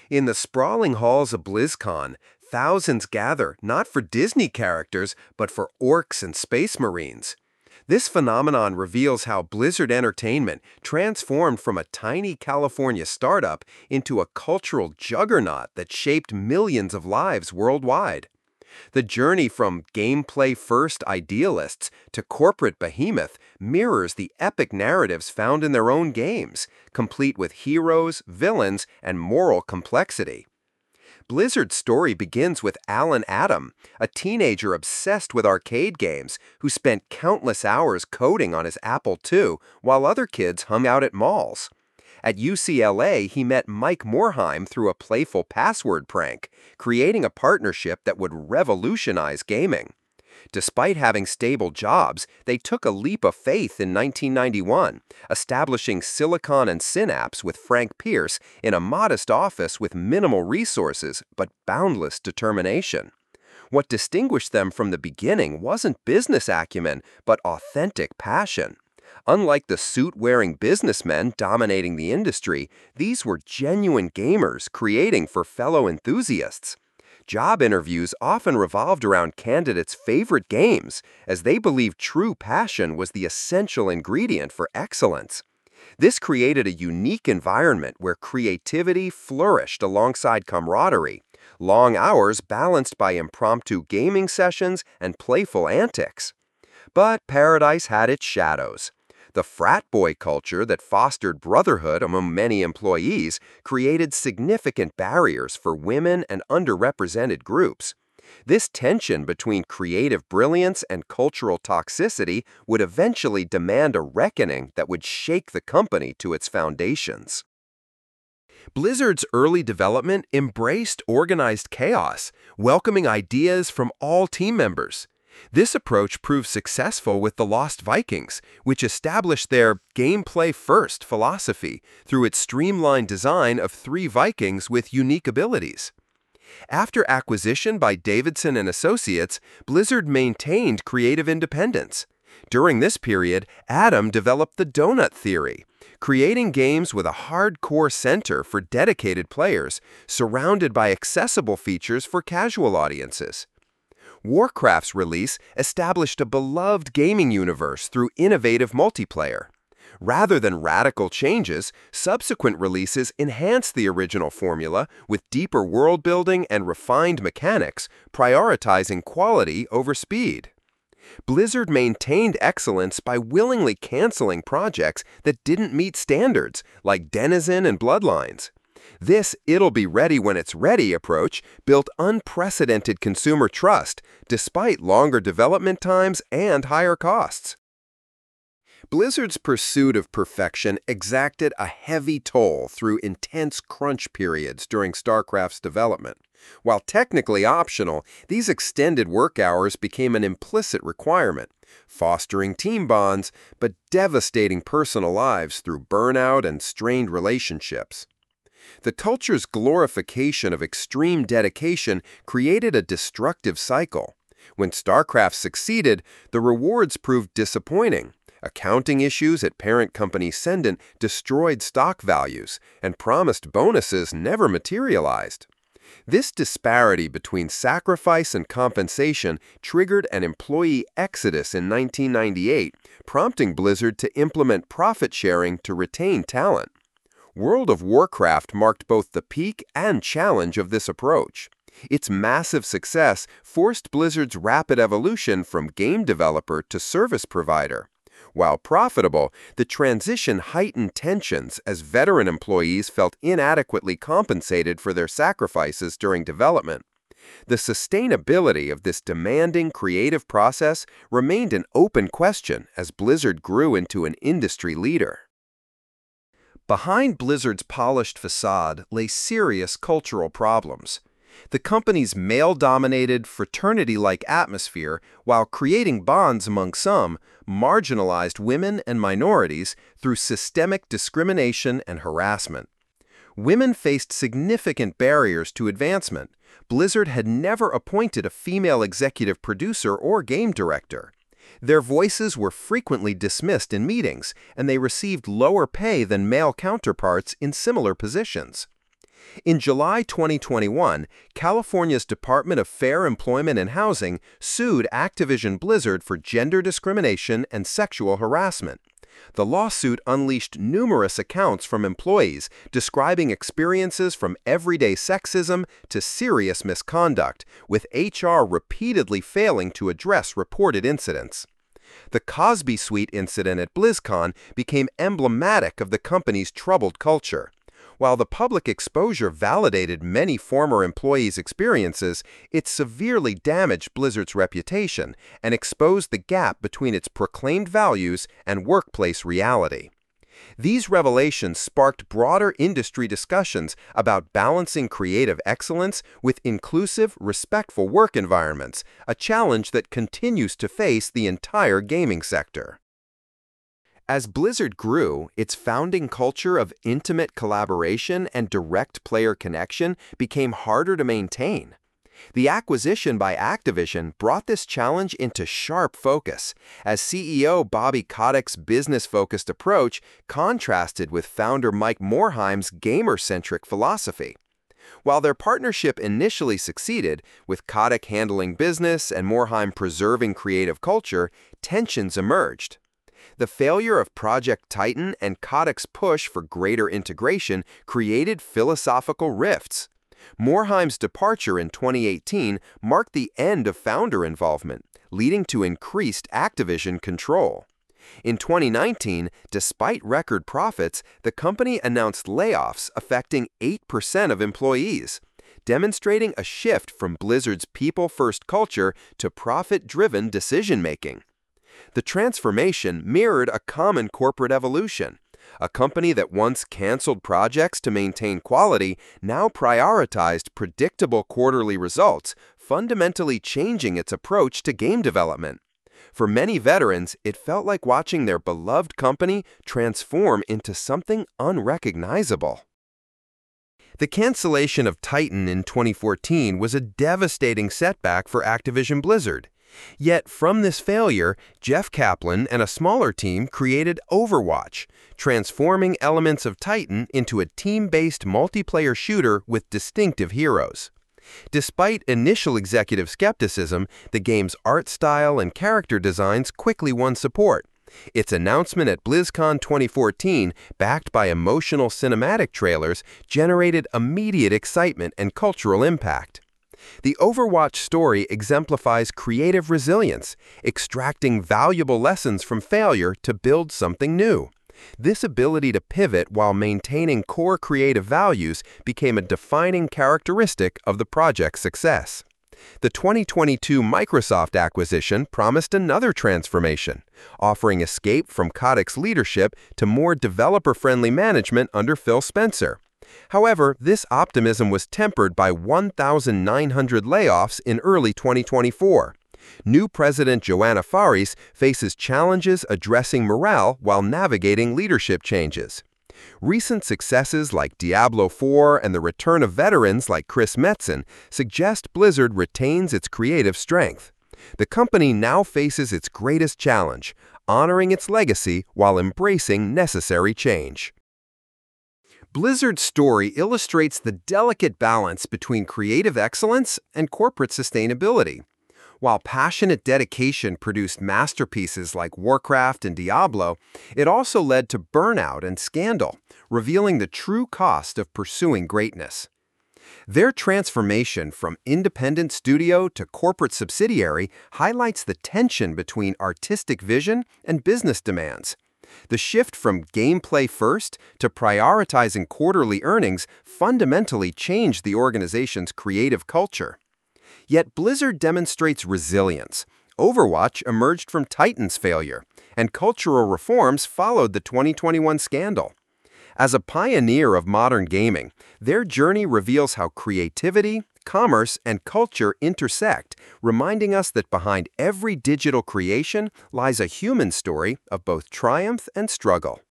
In the sprawling halls of BlizzCon, thousands gather not for Disney characters, but for orcs and space marines. This phenomenon reveals how Blizzard Entertainment transformed from a tiny California startup into a cultural juggernaut that shaped millions of lives worldwide. The journey from gameplay-first idealists to corporate behemoth mirrors the epic narratives found in their own games, complete with heroes, villains, and moral complexity. Blizzard's story begins with Alan Adam, a teenager obsessed with arcade games who spent countless hours coding on his Apple II while other kids hung out at malls. At UCLA, he met Mike Morhaime through a playful password prank, creating a partnership that would revolutionize gaming. Despite having stable jobs, they took a leap of faith in 1991, establishing Silicon and Synapse with Frank Pierce in a modest office with minimal resources but boundless determination. What distinguished them from the beginning wasn't business acumen, but authentic passion. Unlike the suit-wearing businessmen dominating the industry, these were genuine gamers creating for fellow enthusiasts. Job interviews often revolved around candidates' favorite games, as they believed true passion was the essential ingredient for excellence. This created a unique environment where creativity flourished alongside camaraderie, long hours balanced by impromptu gaming sessions and playful antics. But paradise had its shadows. The frat boy culture that fostered brotherhood among many employees created significant barriers for women and underrepresented groups. This tension between creative brilliance and cultural toxicity would eventually demand a reckoning that would shake the company to its foundations. Blizzard's early development embraced organized chaos, welcoming ideas from all team members. This approach proved successful with the Lost Vikings, which established their gameplay-first philosophy through its streamlined design of 3 Vikings with unique abilities. After acquisition by Davidson and Associates, Blizzard maintained creative independence. During this period, Adam developed the Donut Theory, creating games with a hardcore center for dedicated players, surrounded by accessible features for casual audiences. Warcraft's release established a beloved gaming universe through innovative multiplayer. Rather than radical changes, subsequent releases enhanced the original formula with deeper world building and refined mechanics, prioritizing quality over speed. Blizzard maintained excellence by willingly canceling projects that didn't meet standards, like Denizen and Bloodlines. This "it'll be ready when it's ready" approach built unprecedented consumer trust, despite longer development times and higher costs. Blizzard's pursuit of perfection exacted a heavy toll through intense crunch periods during StarCraft's development. While technically optional, these extended work hours became an implicit requirement, fostering team bonds but devastating personal lives through burnout and strained relationships. The culture's glorification of extreme dedication created a destructive cycle. When StarCraft succeeded, the rewards proved disappointing. Accounting issues at parent company Cendant destroyed stock values, and promised bonuses never materialized. This disparity between sacrifice and compensation triggered an employee exodus in 1998, prompting Blizzard to implement profit sharing to retain talent. World of Warcraft marked both the peak and challenge of this approach. Its massive success forced Blizzard's rapid evolution from game developer to service provider. While profitable, the transition heightened tensions as veteran employees felt inadequately compensated for their sacrifices during development. The sustainability of this demanding creative process remained an open question as Blizzard grew into an industry leader. Behind Blizzard's polished facade lay serious cultural problems. The company's male-dominated, fraternity-like atmosphere, while creating bonds among some, marginalized women and minorities through systemic discrimination and harassment. Women faced significant barriers to advancement. Blizzard had never appointed a female executive producer or game director. Their voices were frequently dismissed in meetings, and they received lower pay than male counterparts in similar positions. In July 2021, California's Department of Fair Employment and Housing sued Activision Blizzard for gender discrimination and sexual harassment. The lawsuit unleashed numerous accounts from employees describing experiences from everyday sexism to serious misconduct, with HR repeatedly failing to address reported incidents. The Cosby Suite incident at BlizzCon became emblematic of the company's troubled culture. While the public exposure validated many former employees' experiences, it severely damaged Blizzard's reputation and exposed the gap between its proclaimed values and workplace reality. These revelations sparked broader industry discussions about balancing creative excellence with inclusive, respectful work environments, a challenge that continues to face the entire gaming sector. As Blizzard grew, its founding culture of intimate collaboration and direct player connection became harder to maintain. The acquisition by Activision brought this challenge into sharp focus, as CEO Bobby Kotick's business-focused approach contrasted with founder Mike Morhaim's gamer-centric philosophy. While their partnership initially succeeded, with Kotick handling business and Morhaim preserving creative culture, tensions emerged. The failure of Project Titan and Kotick's push for greater integration created philosophical rifts. Morhaim's departure in 2018 marked the end of founder involvement, leading to increased Activision control. In 2019, despite record profits, the company announced layoffs affecting 8% of employees, demonstrating a shift from Blizzard's people-first culture to profit-driven decision-making. The transformation mirrored a common corporate evolution. A company that once canceled projects to maintain quality now prioritized predictable quarterly results, fundamentally changing its approach to game development. For many veterans, it felt like watching their beloved company transform into something unrecognizable. The cancellation of Titan in 2014 was a devastating setback for Activision Blizzard. Yet from this failure, Jeff Kaplan and a smaller team created Overwatch, transforming elements of Titan into a team-based multiplayer shooter with distinctive heroes. Despite initial executive skepticism, the game's art style and character designs quickly won support. Its announcement at BlizzCon 2014, backed by emotional cinematic trailers, generated immediate excitement and cultural impact. The Overwatch story exemplifies creative resilience, extracting valuable lessons from failure to build something new. This ability to pivot while maintaining core creative values became a defining characteristic of the project's success. The 2022 Microsoft acquisition promised another transformation, offering escape from Kotick's leadership to more developer-friendly management under Phil Spencer. However, this optimism was tempered by 1,900 layoffs in early 2024. New President Joanna Faries faces challenges addressing morale while navigating leadership changes. Recent successes like Diablo IV and the return of veterans like Chris Metzen suggest Blizzard retains its creative strength. The company now faces its greatest challenge, honoring its legacy while embracing necessary change. Blizzard's story illustrates the delicate balance between creative excellence and corporate sustainability. While passionate dedication produced masterpieces like Warcraft and Diablo, it also led to burnout and scandal, revealing the true cost of pursuing greatness. Their transformation from independent studio to corporate subsidiary highlights the tension between artistic vision and business demands. The shift from gameplay first to prioritizing quarterly earnings fundamentally changed the organization's creative culture. Yet Blizzard demonstrates resilience. Overwatch emerged from Titan's failure, and cultural reforms followed the 2021 scandal. As a pioneer of modern gaming, their journey reveals how creativity, commerce, and culture intersect, reminding us that behind every digital creation lies a human story of both triumph and struggle.